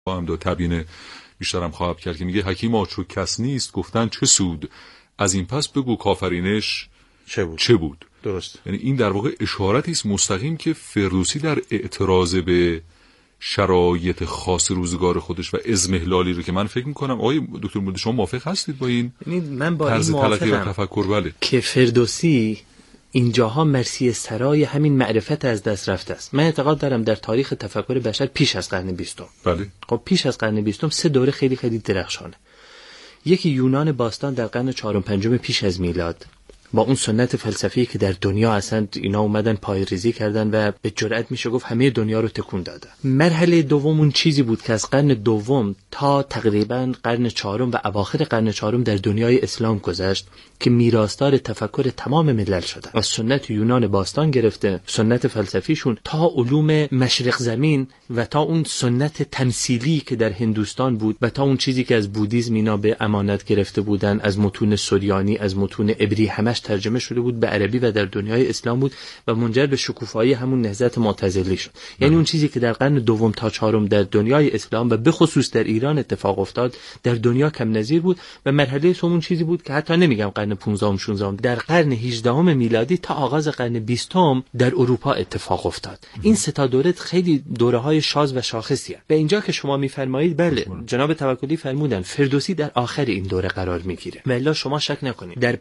با هم دو تبیین بیشترم خواهد کرد که میگه حکیما چو کس نیست گفتن چه سود، از این پس بگو کافرینش چه بود. درست. یعنی این در واقع اشارتی است مستقیم که فردوسی در اعتراض به شرایط خاص روزگار خودش و اضمحلالی رو که من فکر میکنم آقای دکتر مولودی شما موافق هستید با این؟ یعنی من با طرز این تلقی و موافقم تفکر. بله. که فردوسی اینجاها مرثیه سرای همین معرفت از دست رفته است. من اعتقاد دارم در تاریخ تفکر بشر پیش از قرن 20. بله. خب پیش از قرن 20 سه دوره خیلی خیلی درخشانه. یکی یونان باستان در قرن 4 و 5 پیش از میلاد، با اون سنت فلسفی که در دنیا اصلا اینا اومدن پایه‌ریزی کردن و به جرئت میشه گفت همه دنیا رو تکون دادن. مرحله دوم اون چیزی بود که از قرن دوم تا تقریبا قرن 4 و اواخر قرن 4 در دنیای اسلام گذشت که میراثدار تفکر تمام ملل شدن. از سنت یونان باستان گرفته، سنت فلسفیشون، تا علوم مشرق زمین و تا اون سنت تمثیلی که در هندوستان بود و تا اون چیزی که از بودیسم اینا به امانت گرفته بودن، از متون سوریانی، از متون عبری، همش ترجمه شده بود به عربی و در دنیای اسلام بود و منجر به شکوفایی همون نهضت معتزلی شد. یعنی اون چیزی که در قرن دوم تا چهارم در دنیای اسلام و به خصوص در ایران اتفاق افتاد در دنیا کم نظیر بود و مرحله سوم چیزی بود که حتی نمیگم قرن 15 ام 16 در قرن 18 میلادی تا آغاز قرن 20 در اروپا اتفاق افتاد. این سه تا دوره خیلی دوره‌های شاذ و شاخصی هست. به اینجا که شما میفرمایید بله جناب توکلی فرمودن فردوسی در آخر این دوره قرار میگیره. والا شما شک نکنید در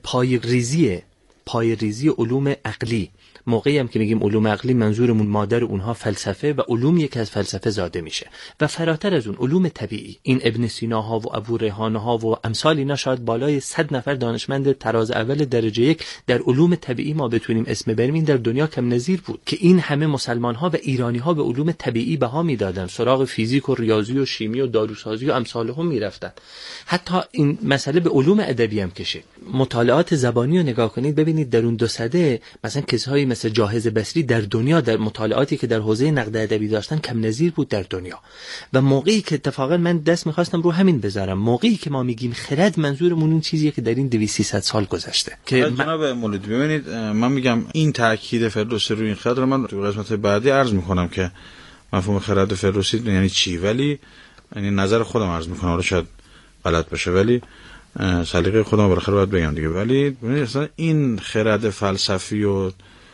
پایه‌ریزی علوم عقلی، موقعی هم که میگیم علوم عقلی منظورمون مادر اونها فلسفه و علومی که از فلسفه زاده میشه و فراتر از اون علوم طبیعی، این ابن سینا ها و ابو ریحانه ها و امثال اینا شاید بالای 100 نفر دانشمند تراز اول درجه یک در علوم طبیعی ما بتونیم اسم بریم، این در دنیا کم نظیر بود که این همه مسلمان ها و ایرانی ها به علوم طبیعی بها میدادن، سراغ فیزیک و ریاضی و شیمی و داروسازی و امثال هم میرفتن. حتی این مسئله به علوم ادبی هم کشید. مطالعات زبانی رو نگاه کنید ببینید در اون 2 سده مثلا کسایی مثل جاهز بصری در دنیا در مطالعاتی که در حوزه نقد ادبی داشتن کم نظیر بود در دنیا. و موقعی که اتفاقا من دست می‌خواستم رو همین بذارم، موقعی که ما میگیم خرد منظورمون اون چیزیه که در این 200-300 سال گذشته. که جناب مولودی ببینید من میگم این تاکید فردوسی روی این خرد رو من تو قسمت بعدی عرض می‌کنم که مفهوم خرد فردوسی یعنی چی، ولی یعنی نظر خودم عرض می‌کنم، حالا شاید غلط باشه ولی سلیقه خودم بالاخره باید بگم دیگه. ولی ببینید اصلا این خرد فلسفی و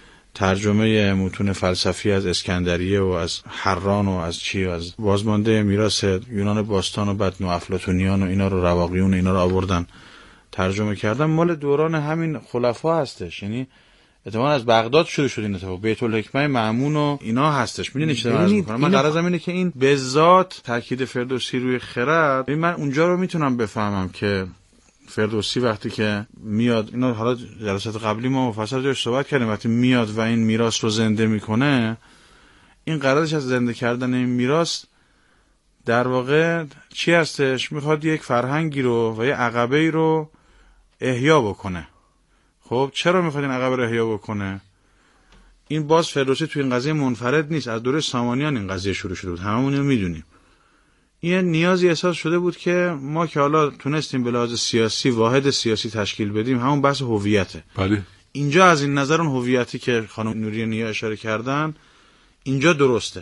ترجمه متون فلسفی از اسکندریه و از حران و از چی و از بازمانده میراث یونان باستان و بعد نوافلاطونیان و اینا رو رواقیون و اینا رو آوردن ترجمه کردن، مال دوران همین خلفا هستش. یعنی اتفاقا از بغداد شروع شد این اتفاق، بیت الحکمه مأمون و اینا هستش. میدونید چی عرض می‌کنم من؟ غرضم اینه که این به ذات تاکید فردوسی روی خرد، من اونجا رو میتونم بفهمم که فردوسی وقتی که میاد، اینا حالا جلسات قبلی ما مفصل راجعش صحبت کردیم، وقتی میاد و این میراث رو زنده میکنه، این قرارش از زنده کردن این میراث در واقع چی هستش؟ میخواد یک فرهنگی رو و یک عقبه‌ای رو احیا بکنه. خب چرا میخواد این عقبه رو احیا بکنه؟ این باز فردوسی توی این قضیه منفرد نیست، از دوره سامانیان این قضیه شروع شده بود، هممون اینو میدونیم. این نیازی احساس شده بود که ما که حالا تونستیم به لحاظ سیاسی واحد سیاسی تشکیل بدیم، همون بحث هویته. بله. اینجا از این نظر اون هویتی که خانم نوری نیا اشاره کردن اینجا درسته.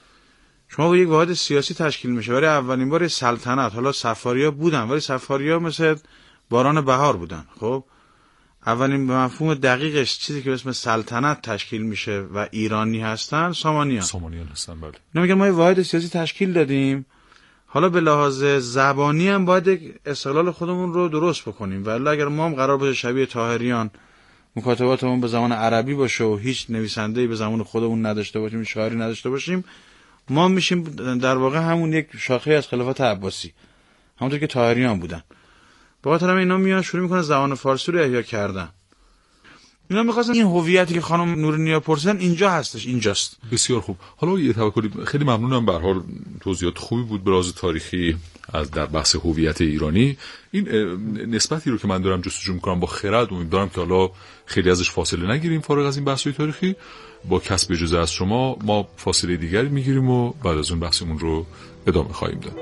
شما با یک واحد سیاسی تشکیل میشه، برای اولین بار سلطنت، حالا صفاریا بودن ولی صفاریا مثل باران بهار بودن. خب اولین به مفهوم دقیقش چیزی که به اسم سلطنت تشکیل میشه و ایرانی هستن سامانیان هستن. بله. نمیگم ما یه واحد سیاسی تشکیل دادیم، حالا به لحاظ زبانی هم باید استقلال خودمون رو درست بکنیم، ولی اگر ما هم قرار باشه شبیه طاهریان مکاتباتمون به زبان عربی باشه و هیچ نویسنده‌ای به زبان خودمون نداشته باشیم، شاعری نداشته باشیم، ما میشیم در واقع همون یک شاخه از خلافت عباسی، همونطور که طاهریان بودن. به خاطر همین اینا میان شروع میکنن زبان فارسی رو احیا کردن. اینا میخواستن این هویتی که خانم نورنیا پرسیدن اینجا هستش، اینجاست. بسیار خوب. حالا یه توکلی خیلی ممنونم، به هر حال توضیحات خوبی بود به راز تاریخی از در بحث هویت ایرانی. این نسبتی رو که من دارم جستجو میکنم با خرد، امیدوارم که حالا خیلی ازش فاصله نگیریم فارغ از این بحث‌های تاریخی. با کسب اجازه از شما ما فاصله دیگری میگیریم و بعد از اون بحثمون رو ادامه خواهیم داد.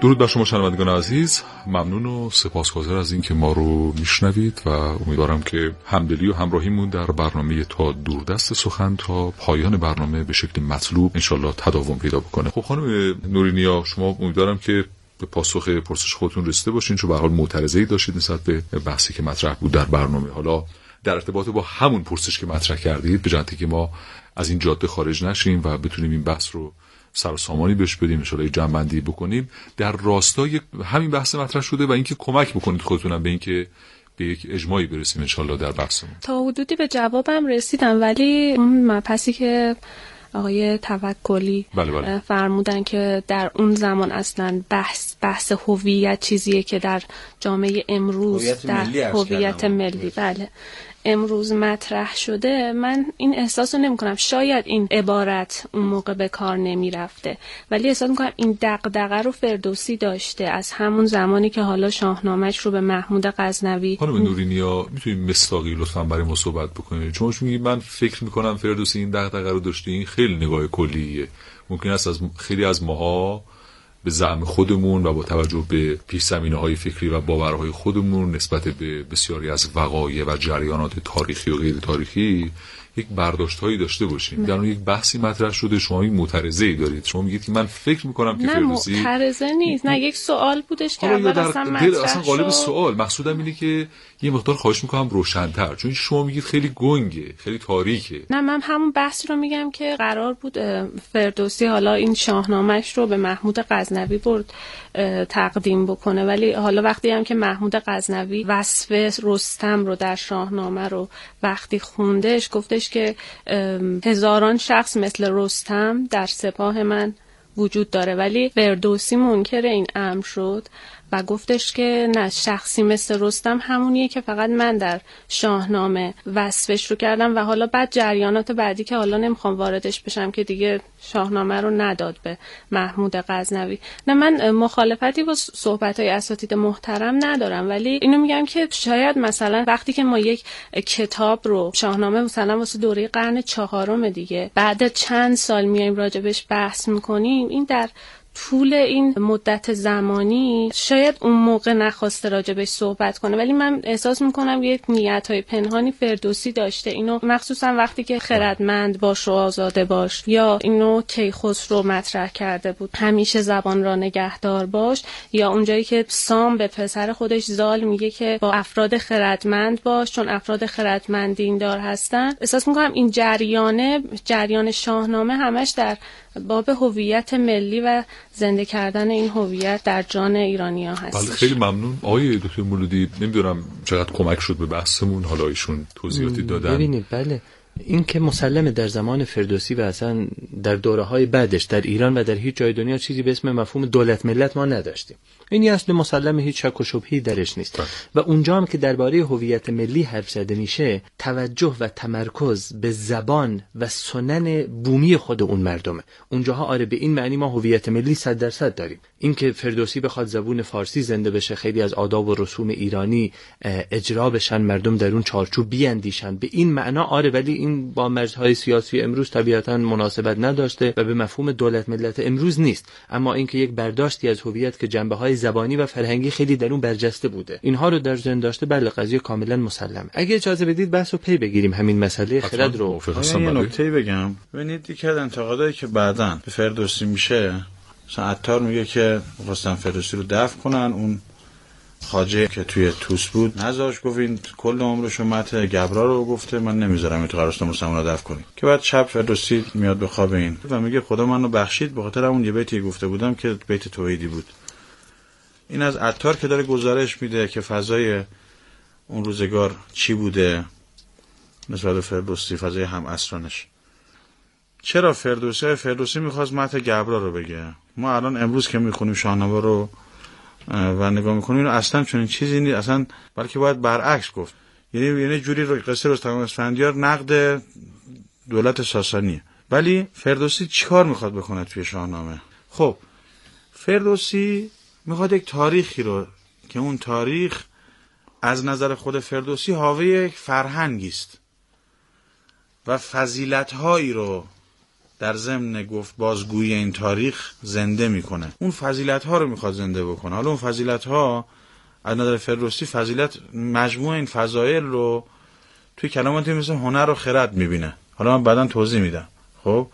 درود بر شما شنوندگان عزیز، ممنون و سپاسگزار از این که ما رو میشنوید و امیدوارم که همدلی و همراهیمون در برنامه تا دوردست سخن تا پایان برنامه به شکل مطلوب انشالله تداوم پیدا بکنه. خب خانم نورینیا، شما امیدوارم که به پاسخ پرسش خودتون رسیده باشین، چون به هر حال معترضه‌ای داشتید نسبت به بحثی که مطرح بود در برنامه. حالا در ارتباط با همون پرسش که مطرح کردید، به جهتی که ما از این جاده خارج نشیم و بتونیم این بحث رو سر و سامانی بهش بدیم، ان شاءالله جمع‌بندی بکنیم در راستای همین بحث مطرح شده و اینکه کمک بکنید خودتونم به اینکه به یک اجماعی برسیم ان شاءالله در بحثمون. تا حدودی به جوابم رسیدم، ولی اون مبحثی که آقای توکلی بله. فرمودن که در اون زمان اصلا بحث هویت چیزیه که در جامعه امروز در هویت ملی بله امروز مطرح شده، من این احساس رو نمی کنم. شاید این عبارت اون موقع به کار نمی رفته، ولی احساس می کنم این دغدغه رو فردوسی داشته از همون زمانی که حالا شاهنامه‌اش رو به محمود غزنوی. خانم نورینیا، میتونید مصداقی لطفاً برای ما صحبت بکنید؟ چون میگید من فکر می کنم فردوسی این دغدغه رو داشته. این خیلی نگاه کلیه. ممکن است از خیلی از ماها به زعم خودمون و با توجه به پیش‌زمینه‌های فکری و باورهای خودمون نسبت به بسیاری از وقایع و جریانات تاریخی و غیر تاریخی یک برداشت‌هایی داشته باشیم. در اون یک بحثی مطرح شده، شما این معترضه‌ای دارید. شما میگید که من فکر می‌کنم که فردوسی نه معترضه نیست، نه یک سوال بودش که اول اصلا قالب سوال مقصودم اینه که یه مقدار خواهش می‌کنم روشن‌تر، چون شما میگید خیلی گنگه، خیلی تاریکه. نه، من همون بحثی رو میگم که قرار بود فردوسی حالا این شاهنامه‌اش رو به محمود غزنوی برد تقدیم بکنه، ولی حالا وقتی هم که محمود غزنوی وصف رستم رو در شاهنامه رو وقتی خوندش، گفتش که هزاران شخص مثل رستم در سپاه من وجود داره، ولی فردوسی منکر این امر شد و گفتش که نه، شخصی مثل رستم همونیه که فقط من در شاهنامه وصفش رو کردم. و حالا بعد جریانات بعدی که حالا نمیخوام واردش بشم که دیگه شاهنامه رو نداد به محمود غزنوی. نه، من مخالفتی با صحبت‌های اساتید محترم ندارم، ولی اینو میگم که شاید مثلا وقتی که ما یک کتاب رو شاهنامه مثلا واسه دوره قرن 4 دیگه بعد چند سال میایم راجبش بحث میکنیم، این در طول این مدت زمانی شاید اون موقع نخواسته راجبش صحبت کنه، ولی من احساس میکنم یک نیت‌های پنهانی فردوسی داشته. اینو مخصوصا وقتی که خردمند باش و آزاده باش، یا اینو کیخسرو مطرح کرده بود همیشه زبان را نگهدار باش، یا اونجایی که سام به پسر خودش زال میگه که با افراد خردمند باش چون افراد خردمند دیندار هستن. احساس میکنم این جریان شاهنامه همش در باب هویت ملی و زنده کردن این هویت در جان ایرانی‌ها هست. بله، خیلی ممنون آقای دکتر مولودی. نمیدونم چقدر کمک شد به بحثمون، حالا ایشون توضیحاتی دادن. ببینید، بله، این که مسلمه در زمان فردوسی و اصلا در دوره‌های بعدش در ایران و در هیچ جای دنیا چیزی به اسم مفهوم دولت ملت ما نداشتیم. این اصل مسلمه، هیچ شک و شبهه‌ای درش نیست. و اونجا هم که درباره هویت ملی حرف زده میشه، توجه و تمرکز به زبان و سنن بومی خود اون مردمه. اونجاها آره به این معنی ما هویت ملی 100% داریم. این که فردوسی بخواد زبان فارسی زنده بشه، خیلی از آداب و رسوم ایرانی اجرا بشن، مردم در اون چارچوب بیاندیشن، به این معنا آره، ولی این با مرزهای سیاسی امروز طبیعتاً مناسبت نداشته و به مفهوم دولت ملت امروز نیست. اما اینکه یک برداشتی از هویت که جنبه‌های زبانی و فرهنگی خیلی در اون برجسته بوده، اینها رو در ذهن داشته، بله قضیه کاملا مسلمه. اگه اجازه بدید بحثو پی بگیریم همین مسئله خرد رو. یه نکته بگم. ببینید، یکی از انتقادایی که بعداً به فردوسی میشه، مثلا عطار میگه که خواستن فردوسی رو دفن کنن، اون خواجه که توی توس بود نذاش، گفت این کل عمرشو مت گبرا رو گفته، من نمیذارم این تو قرارستان مسلمان رو دفن کنی. که بعد شب فردوسی میاد به خواب این و میگه خدا منو بخشید به خاطر اون یه بیتی گفته بودم که بیت توحیدی بود. این از عطار که داره گزارش میده که فضای اون روزگار چی بوده نسبت به فردوسی، فضای هم عصرانش. چرا فردوسی میخواست مت گبرا رو بگه؟ ما الان امروز که میخونیم شاهنامه رو و نگاه میکنیم، اینو اصلا چنین چیزی نیست اصلا، بلکه باید برعکس گفت. یعنی جوری رو قصه رستم اسفندیار نقد دولت ساسانیه، ولی فردوسی چیکار میخواد بکنه توی شاهنامه؟ خب فردوسی میخواد یک تاریخی رو که اون تاریخ از نظر خود فردوسی حاوی یک فرهنگی است و فضیلت‌هایی رو در ضمن گفت بازگویی این تاریخ زنده میکنه. اون فضیلت ها رو میخواد زنده بکنه. حالا اون فضیلت ها از نظر فردوسی فضیلت مجموع این فضایل رو توی کلماتی مثل هنر و خرد میبینه. حالا من بعداً توضیح میدم. خب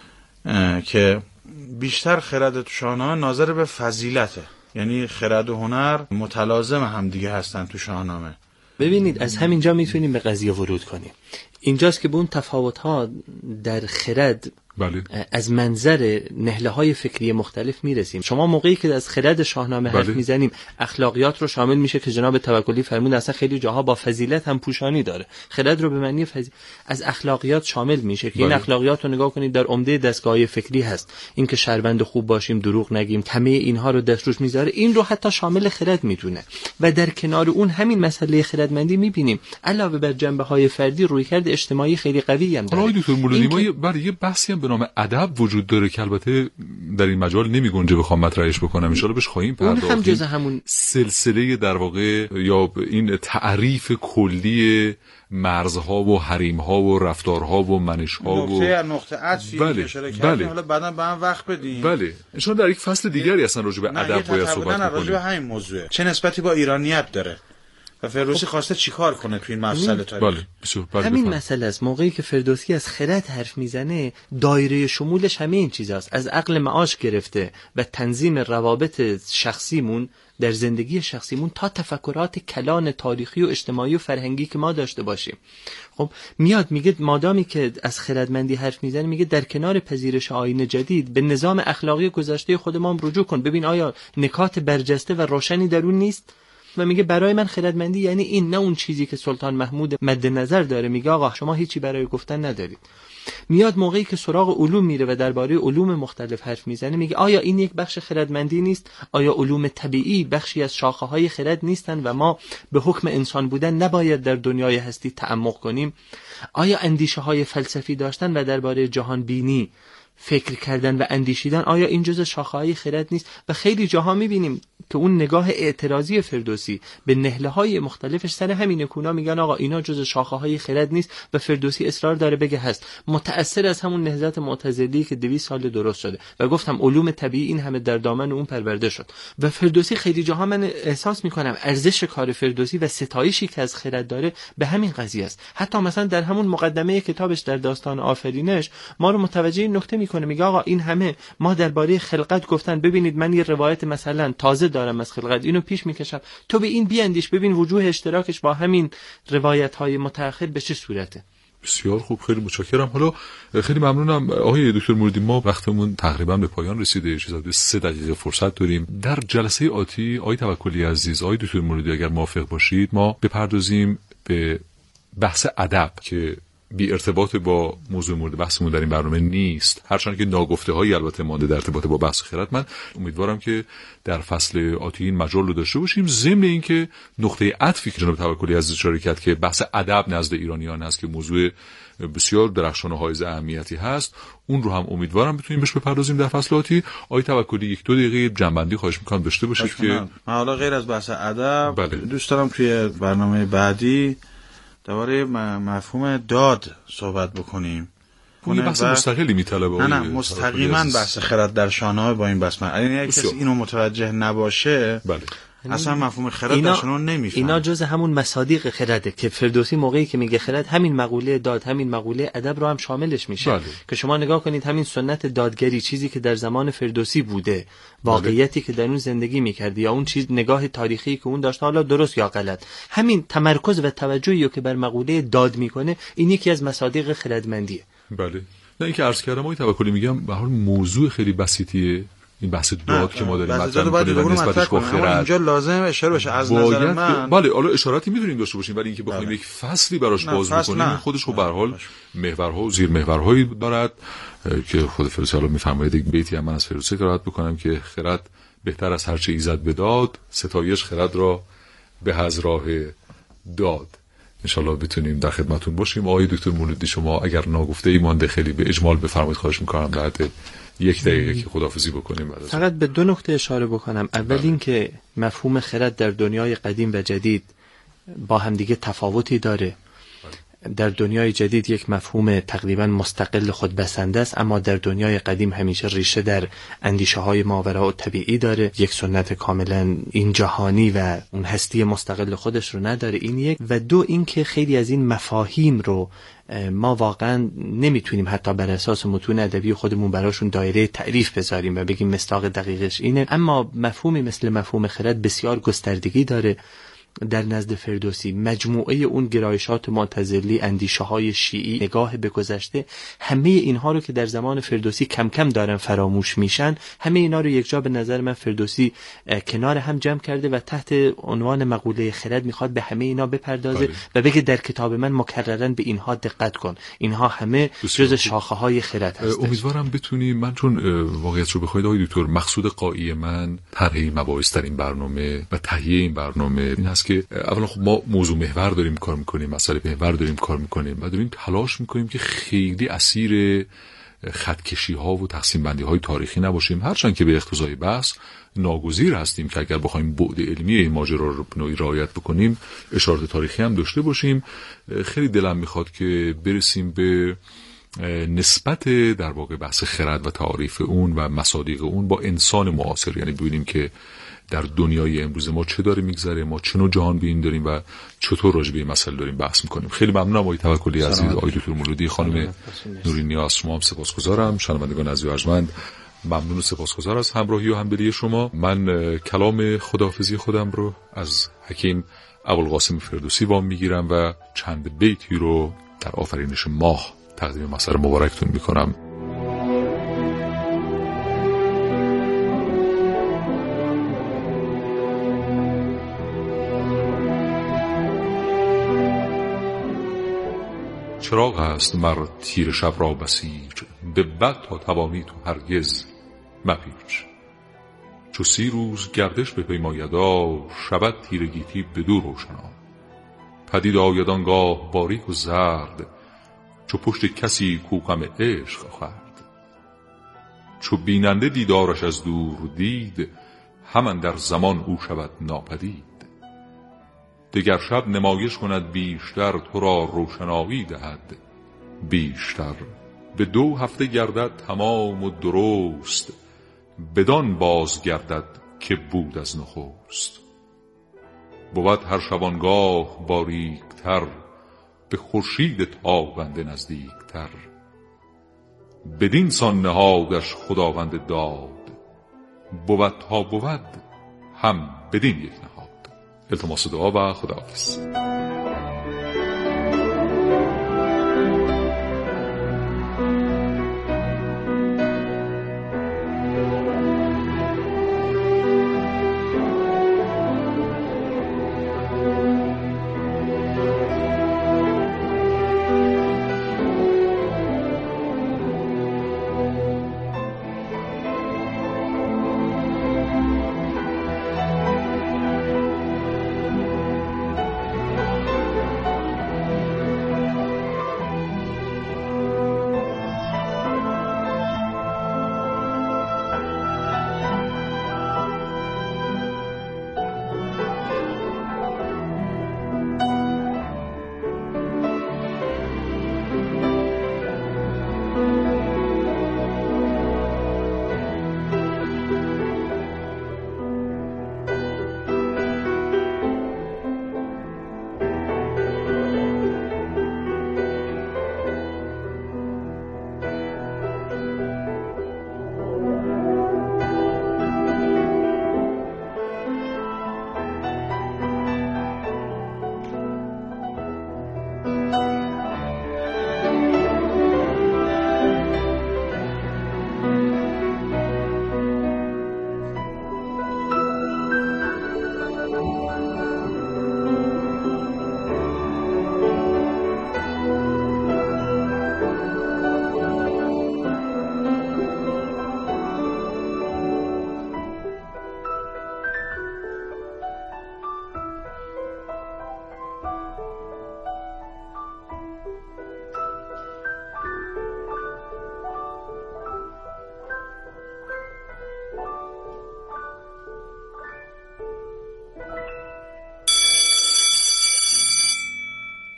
که بیشتر خرد تو شاهنامه ناظر به فضیلته، یعنی خرد و هنر متلازم هم دیگه هستن تو شاهنامه. ببینید از همینجا میتونیم به قضیه ورود کنیم. اینجاست که به اون تفاوت‌ها در خرد بله. از منظر نهله‌های فکری مختلف میرسیم. شما موقعی که از خرد شاهنامه حرف میزنیم اخلاقیات رو شامل میشه که جناب توکلی فرمود اصلا خیلی جاها با فضیلت هم پوشانی داره. خرد رو به معنی از اخلاقیات شامل میشه که این اخلاقیات رو نگاه کنید در عمده دستگاه‌های فکری هست. اینکه شهروند خوب باشیم، دروغ نگیم، همه اینها رو دست روش میذاره. این رو حتی شامل خرد میتونه. و در کنار اون همین مسئله خردمندی میبینیم علاوه بر جنبه‌های فردی رویکرد اجتماعی خیلی قوی هم داره. آقای دکتر مولودی ما یه بحثی هم به نام ادب وجود داره که البته در این مجال نمیگنجه بخوام مطرحش بکنم، ان شاءالله بهش خواهیم پرداخت. اون هم جزء همون سلسله در واقع یا این تعریف کلی مرزها و حریمها و رفتارها و منشها و نقطه عطفی که اشاره کردیم. حالا بعدا به هم وقت بدیم. بله ان شاءالله در یک فصل دیگری اصلا راجع به ادب باید صحبت کنیم. راجع به همین موضوع چه نسبتی با ایرانیت داره و فردوسی خواسته چیکار کنه تو این مسئله تاریخی. همین مسئله است. موقعی که فردوسی از خرد حرف میزنه دایره شمولش همه این چیزاست، از عقل معاش گرفته و تنظیم روابط شخصیمون در زندگی شخصیمون تا تفکرات کلان تاریخی و اجتماعی و فرهنگی که ما داشته باشیم. خب میاد میگه مادامی که از خردمندی حرف میزنه میگه در کنار پذیرش آیین جدید به نظام اخلاقی گذشته خودمان رجوع کن، ببین آیا نکات برجسته و روشنی در اون نیست. و میگه برای من خردمندی یعنی این، نه اون چیزی که سلطان محمود مد نظر داره. میگه آقا شما هیچی برای گفتن ندارید. میاد موقعی که سراغ علوم میره و درباره علوم مختلف حرف میزنه میگه آیا این یک بخش خردمندی نیست؟ آیا علوم طبیعی بخشی از شاخه‌های خرد نیستند و ما به حکم انسان بودن نباید در دنیای هستی تعمق کنیم؟ آیا اندیشه‌های فلسفی داشتن و درباره جهان بینی فکر کردن و اندیشیدن آیا این جزء شاخه‌های خرد نیست؟ و خیلی جاها می‌بینیم که اون نگاه اعتراضی فردوسی به نهله‌های مختلفش سر همین کونا میگن آقا اینا جزء شاخه‌های خرد نیست و فردوسی اصرار داره بگه هست، متأثر از همون نهضت معتزلی که 200 سال درست شده و گفتم علوم طبیعی این همه در دامن اون پرورده شد. و فردوسی خیلی جاها من احساس می‌کنم ارزش کار فردوسی و ستایشی که از خرد داره به همین قضیه است. حتی مثلا در همون مقدمه کتابش در داستان آفرینش ما رو متوجه این نکته میکنه، میگه آقا این همه ما درباره خلقت گفتن، ببینید من یه روایت مثلا تازه دارم از خلقت اینو پیش میکشم، تو به این بیاندیش ببین وجوه اشتراکش با همین روایت های متأخر به چه صورته. بسیار خوب، خیلی متشکرم. حالا خیلی ممنونم آقای دکتر مولودی، ما وقتمون تقریبا به پایان رسیده، چیزا 3 دقیقه فرصت داریم. در جلسه آتی آقای توکلی عزیز، آقای دکتر مولودی اگر موافق باشید ما بپردازیم به بحث ادب که بی ارتباط با موضوع مورد بحثمون در این برنامه نیست، هرچند که ناگفته هایی البته مانده در ارتباط با بحث خرد. من امیدوارم که در فصل آتی این مجال رو داشته باشیم، ضمن اینکه نقطه عطفی که جناب توکلی عزیز اشاره کرد که بحث ادب نزد ایرانیان هست که موضوع بسیار درخشان و حائز اهمیتی هست، اون رو هم امیدوارم بتونیم بهش بپردازیم در فصل آتی. آقای توکلی 1-2 دقیقه جنبندی خواهش می‌کنم داشته باشید که من حالا غیر از بحث ادب دوست دارم توی برنامه بعدی درباره مفهوم داد صحبت بکنیم. اون بحث مستقلی میطلبه. نه مستقیما بحث خرد در شاهنامه با این بحث اگه کسی اینو متوجه نباشه بله اصلا مفهوم خرد در شاهنامه نمیفهمه. اینا جز همون مصادیق خرده که فردوسی موقعی که میگه خرد همین مقوله داد، همین مقوله ادب رو هم شاملش میشه. بله. که شما نگاه کنید همین سنت دادگری، چیزی که در زمان فردوسی بوده، واقعیتی که در اون زندگی میکرده یا اون چیز نگاه تاریخی که اون داشته، حالا درست یا غلط، همین تمرکز و توجهی که بر مقوله داد میکنه این یکی از مصادیق خردمندیه. بله. نه اینکه عرض کردم آقای توکلی میگم به هر حال موضوع خیلی بسیطیه این بحث داد که ما داریم مطرح می‌کنیم نسبتش با خرد. اینجا لازم اشاره بشه از نظر من. بله حالا اشاراتی می‌تونیم داشته باشیم، ولی اینکه بخوایم یک فصلی براش باز بکنیم خودش رو به هر حال محورها و زیر محورهایی دارد که خود فردوسی حالا می‌فرماید. یک بیتی هم من از فردوسی قرائت بکنم که خرد بهتر از هر چه ایزد بداد، ستایش خرد را به از راه داد. انشالله بتونیم در خدمتتون باشیم. آقای دکتر مولودی شما اگر ناگفته ای مانده خیلی به اجمال بفرمایید خواهش می‌کنم در 1 دقیقه که خداحافظی بکنیم. فقط به 2 نکته اشاره بکنم. اول این که مفهوم خرد در دنیای قدیم و جدید با همدیگه تفاوتی داره. در دنیای جدید یک مفهوم تقریبا مستقل خودبسنده است، اما در دنیای قدیم همیشه ریشه در اندیشه های ماوراء طبیعی داره. یک سنت کاملا این جهانی و اون هستی مستقل خودش رو نداره. این یک. و دو، این که خیلی از این مفاهیم رو ما واقعا نمیتونیم حتی بر اساس متون ادبی خودمون براشون دایره تعریف بذاریم و بگیم مصداق دقیقش اینه، اما مفهومی مثل مفهوم خرد بسیار گستردگی داره. در نزد فردوسی مجموعه اون گرایشات معتزلی، اندیشه‌های شیعی، نگاه به گذشته، همه اینها رو که در زمان فردوسی کم کم دارن فراموش میشن، همه اینا رو یکجا به نظر من فردوسی کنار هم جمع کرده و تحت عنوان مقوله خرد میخواد به همه اینا بپردازه و بگه در کتاب من مکرراً به اینها دقت کن، اینها همه جز شاخه‌های خرد هستند. امیدوارم بتونیم، من چون واقعیت رو بخواید آقای دکتر، مقصود قایی من طرح مباحث در این برنامه و تهیه این برنامه این هست که اولا خب ما موضوع محور داریم کار میکنیم، مسئله محور داریم کار میکنیم و داریم تلاش میکنیم که خیلی اسیر خطکشی ها و تقسیم بندی های تاریخی نباشیم، هرچند که به اقتضای بحث ناگزیر هستیم که اگر بخوایم بعد علمی این ماجرا رو به نوعی رعایت بکنیم اشارات تاریخی هم داشته باشیم. خیلی دلم میخواد که برسیم به نسبت در واقع بحث خرد و تعاریف اون و مصادیق اون با انسان معاصر، یعنی ببینیم که در دنیای امروز ما چه داره میگذره، ما چه نوع جهان بین داریم و چطور راجع به این مسئله داریم بحث میکنیم. خیلی ممنونم آقای توکلی عزیز، آقای دکتر مولودی، خانم نورین نیاز، شما هم سپاسگزارم. شنوندگان عزیز و ارجمند، ممنون و سپاسگزار از همراهی و همدلی شما. من کلام خداحافظی خودم رو از حکیم ابوالقاسم فردوسی وام میگیرم و چند بیتی رو در آفرینش ماه تقدیم مسار مبارکتون میکنم. چراغ است مر تیر شب را بسیج، به بد تا توانی تو هرگز مپیچ. چو 30 روز گردش به پیمایدا، شود تیر گیتی بدو روشنا. پدید آید آنگاه باریک و زرد، چو پشت کسی کو غم عشق خورد. چو بیننده دیدارش از دور دید، همان در زمان او شود ناپدید. دگر شب نمایش کند بیشتر، تو را روشنایی دهد بیشتر. به 2 هفته گردد تمام و درست، بدان باز گردد که بود از نخست. بود هر شبانگاه باریکتر، به خورشید تابنده نزدیکتر. بدین سان نهادش خداوند داد، بود تا بود هم بدین یک نهاد. التماس دعا و خداحافظ.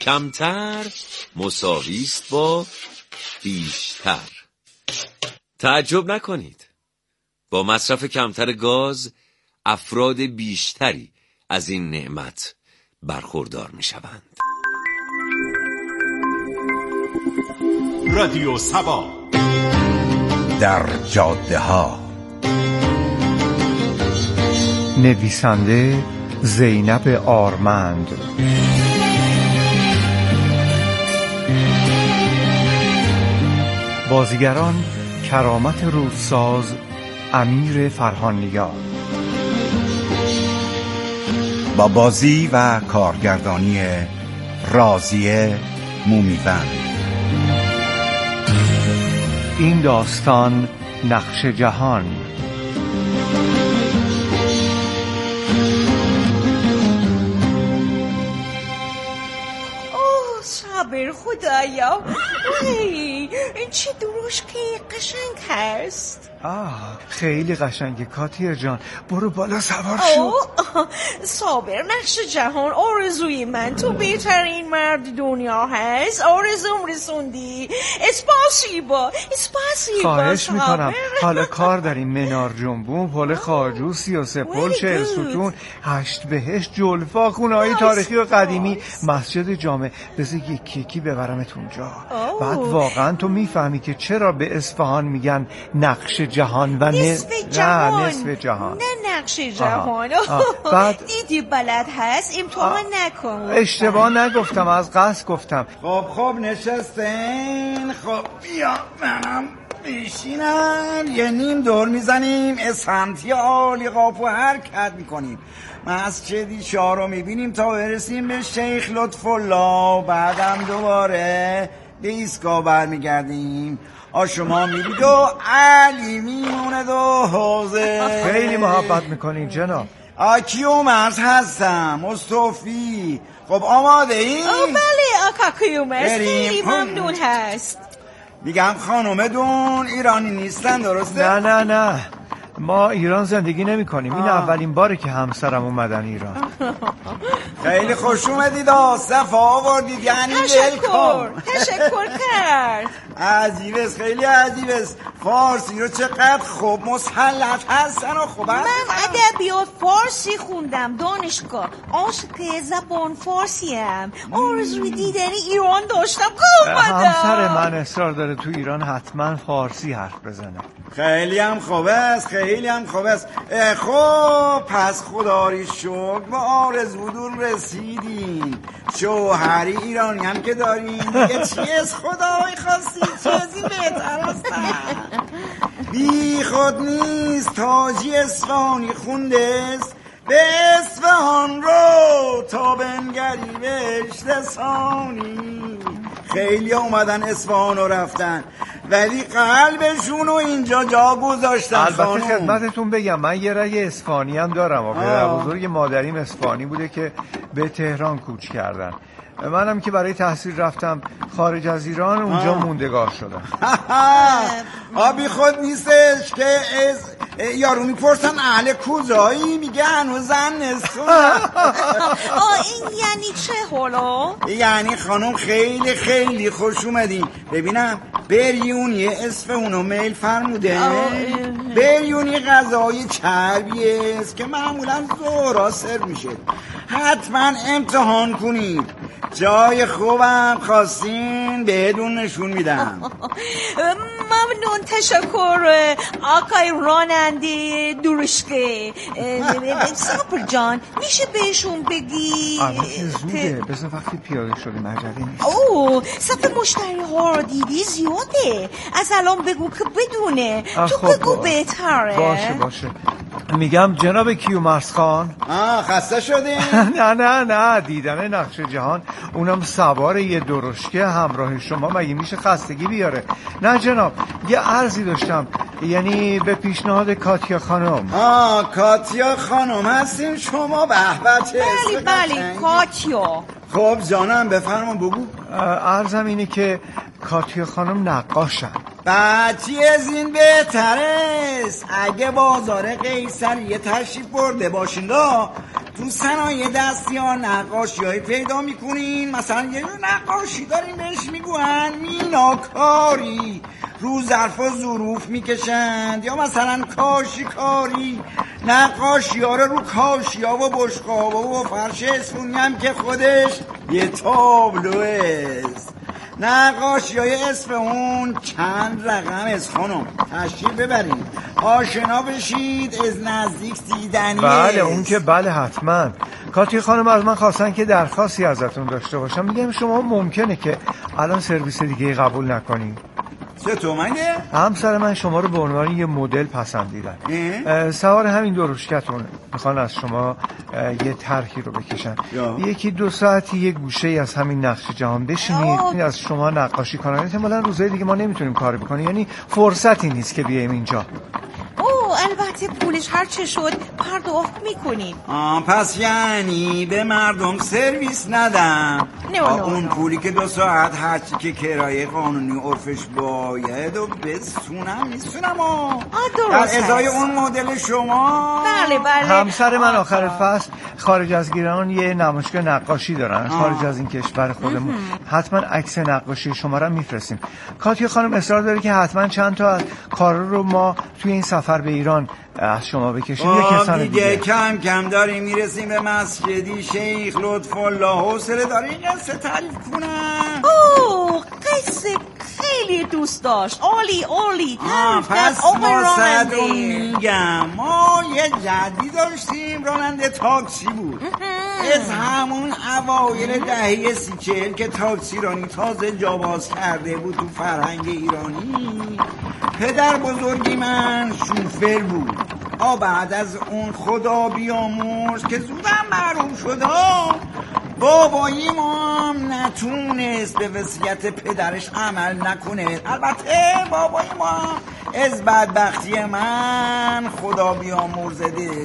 کمتر مساوی است با بیشتر. تعجب نکنید، با مصرف کمتر گاز افراد بیشتری از این نعمت برخوردار می شوند. رادیو سبا در جاده ها. نویسنده زینب آرمند، بازیگران کرامت رودساز، امیر فرهانیار، با بازی و کارگردانی راضیه مومیبند. این داستان نقش جهان. صبر خدایا، این چه درشکه قشنگ هست. خیلی قشنگه کاتیا جان، برو بالا سوار شو. صابر نقش جهان آرزوی من، تو بهترین مرد دنیا هست، آرزوم رسوندی. اسپاسیبا. خواهش میکنم. حالا کار داریم، منار جنبون، پل خواجو، 33 پل، 40 ستون، 8 بهشت، جلفا، خونه‌های تاریخی و قدیمی، مسجد جامع. بذار یکی ببرمت اونجا. بعد واقعا تو میفهمی که چرا به اصفهان میگن نقش جهان و نصف جهان. نه نقش جهان. بعد دیدی بلد هست، امتحان نکن. اشتباه نگفتم، از قصد گفتم. خب نشستین. خب بیا منم بشینم، یه نیم دور میزنیم، اسمتی عالی قاپو حرکت میکنیم، مسجدی شاه رو میبینیم تا برسیم به شیخ لطفالله، بعدم دوباره به ایستگاه برمیگردیم. شما میرید و علی میمونه دو حوزه. خیلی محبت میکنیم جناب. کیومرث هستم، مصطفی. خب آماده ای؟ بله آقا کیومرث، خیلی ممنون هست. میگم خانومدون ایرانی نیستن، درسته؟ نه ما ایران زندگی نمی کنیم. این اولین باره که همسرم اومدن ایران. خیلی خوش اومدید، صفا آوردید، یعنی تشکر کرد. عجیبست، خیلی عجیبست. فارسی رو چقدر خوب مسلط هستن و خوبن. من ادبیات فارسی خوندم دانشگاه، عاشق زبان فارسیم، آرزوی دیدن ایران داشتم که اومدم. همسر من اصرار داره تو ایران حتما فارسی حرف بزنه. خیلی هم خوب است. خب پس خدا رو شکر با آرزودون رسیدیم. شوهری ایرانی هم که داریم، دیگه چی از خدای خواستی چیزی بهتر هستن. بی خود نیست تاجی اصفهانی خونده است، به اصفهان رو تا بنگری بهش رسانی. خیلی اومدن اصفهان رو رفتن، ولی قلبشون رو اینجا جا گذاشتن. البته خدمتتون بگم من یه رگ اصفهانی هم دارم. پدر بزرگ مادریم اصفهانی بوده که به تهران کوچ کردن. منم که برای تحصیل رفتم خارج از ایران، اونجا موندگار شدم. بی خود نیستش که یارو میپرسن اهل کجایی، میگه هنوز زن نستون. این یعنی چه حالا؟ یعنی خانم خیلی خیلی خوش اومدین. ببینم بریونی اصفهانو میل فرموده. بریونی غذای چربیه است که معمولا ظهرا سرو میشه، حتما امتحان کنید. جای خوبم خواستین بهتون نشون میدم. ممنون، تشکر آقای راننده درشکه. صبر جان میشه بهشون بگی؟ زوده، بذار وقتی پیاده شدیم عجله نیست. صف مشتری ها رو دیدی زیاده، از الان بگو که بدونه. تو بگو بهتره. باشه میگم جناب کیومرث خان. خسته شدین؟ نه دیدن نقش جهان، اونم سوار یه درشکه همراه شما، مگه میشه خستگی بیاره؟ نه جناب، یه عرضی داشتم، یعنی به پیشنهاد کاتیا خانم. کاتیا خانم هستیم شما؟ به چه؟ بله کاتیا. خب جانم بفرما بگو. عرضم اینه که کاتیا خانم نقاشن. بچی از این بهتره است. اگه بازار قیصریه تشریف برده باشین تو صنایع دستی ها نقاشی های پیدا میکنین، مثلا یه نقاشی داریم بهش میگوین میناکاری، رو ظرف و ظروف میکشند، یا مثلا کاشی کاری، نقاشی ها رو کاشی ها و بشقابه و فرش اسفونی هم که خودش یه تابلوست. نقاشی های اصفهان چند رقم از خانم تشریف ببرید آشنا بشید، از نزدیک دیدنی. بله اون که بله حتما. کاتی خانم از من خواستن که درخواستی ازتون داشته باشم. میگم شما ممکنه که الان سرویس دیگه قبول نکنید. چطور مگه؟ همسر من شما رو به عنوان یه مدل پسندیدن، سوار همین دروشکتون میخوان از شما یه طرحی رو بکشن، یکی 2 ساعتی یه گوشه از همین نقش جهان بشینید از شما نقاشی کنن. احتمالاً روزهای دیگه ما نمیتونیم کار بکنیم، یعنی فرصتی نیست که بیایم اینجا. البته پولش هر چه شد پرداخت میکنیم. پس یعنی به مردم سرویس ندم؟ اون پولی که 2 ساعت هرچی که کرایه قانونی عرفش باید و بسونم میسونم در ازای اون مدل شما. بله همسر من آخر فصل خارج از ایران یه نمایشگاه نقاشی دارن، خارج از این کشور خودمون. حتما عکس نقاشی شما رو میفرستیم. کاتیا خانم اصرار داره که حتما چند تا از کارا رو ما توی این سفر به ایران از شما بکشیم. یه کسان دیگه کم کم داریم میرسیم به مسجدی شیخ لطفالله. حوصله داره این قصه تعریف کنم؟ قصه خیلی دوست داشت. عالی پس ما میگم ما یه جدی داشتیم، راننده تاکسی بود. از همون اوایل دهه 30-40 که تاکسی رانی تازه جا باز کرده بود تو فرهنگ ایرانی. پدر بزرگی من شوفر بود. بعد از اون خدا بیامرز که زودم معروف شد، بابایی ما نتونست به وصیت پدرش عمل نکنه. البته بابایی ما از بدبختی من خدا بیامرزدش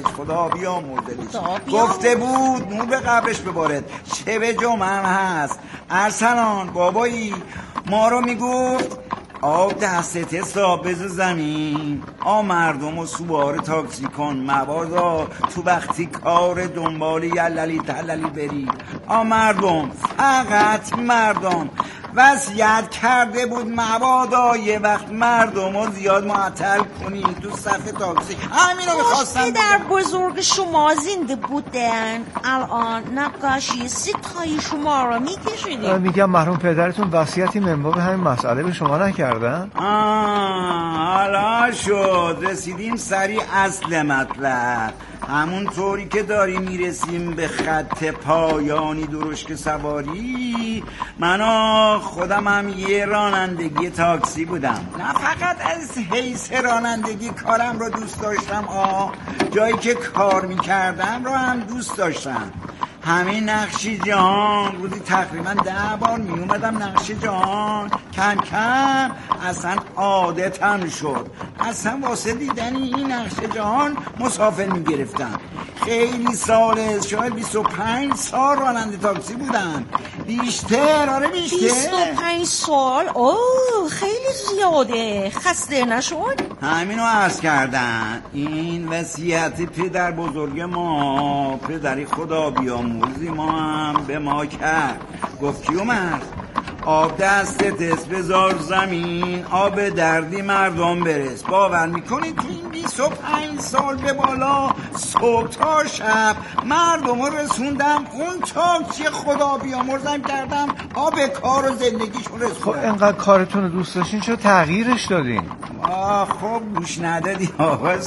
گفته بود نور به قبرش ببارد. چه به جمعم هست ارسلان بابایی ما رو میگفت آب دستت حساب بزو زمین، مردم و سوار تاکسی کن، مبادا تو وقتی کار دنبال یللی تللی بری. مردم فقط مردم وصیت کرده بود مبادا یه وقت مردم رو زیاد معطل کنی تو صف تاکسی. همین رو میخواستم. در بزرگ شما زنده بودن الان نقاشی ستای شما رو میکشیدیم. میگم مرحوم پدرتون وصیتی منبع همین مسئله به شما نکردن؟ حالا شد رسیدیم سری اصل مطلب. همون طوری که داریم میرسیم به خط پایانی درشک سواری، من خودم هم یه رانندگی تاکسی بودم. نه فقط از حیث رانندگی کارم رو دوست داشتم، جایی که کار میکردم رو هم دوست داشتم. همین نقشی جهان روزی تقریبا 10 بار می اومدم نقشی جهان. کم کم اصلا عادتم شد. اصلا واسه دیدنی این نقشی جهان مسافر می گرفتم. خیلی ساله، شاید 25 سال راننده تاکسی بودم. بیشتر 25 سال؟ خیلی زیاده. خسته نشد؟ همینو عرض کردن. این وصیت پدر بزرگ ما، پدری خدا بیامرزی ما هم به ما کرد. گفت کی اومد؟ آب دستت است بذار زمین، آب دردی مردم برس. باور میکنید تو این 25 سال به بالا صبح تا شب مردم رو رسوندم اون تاکسی خدا بیامرزم کردم آب کار و زندگیشون رسوندم. خب انقدر کارتون رو دوست داشتین چرا تغییرش دادین؟ خب گوش ندادی آقا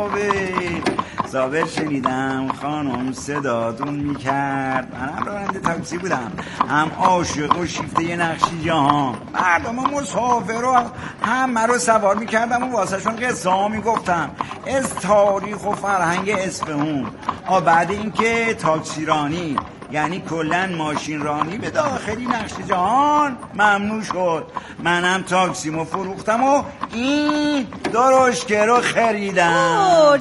صابر شنیدم خانم صداتون میکرد. منم راننده تاکسی بودم، هم عاشق و شیفته یه نقشی جهان. مردم مسافر رو همه رو سوار میکردم و واسه شون قصه ها میگفتم از تاریخ و فرهنگ اصفهان. بعد اینکه تاکسی رانی یعنی کلن ماشین رانی به داخلی نقش جهان ممنوع شد، منم تاکسیمو فروختم و این درشکه رو خریدم.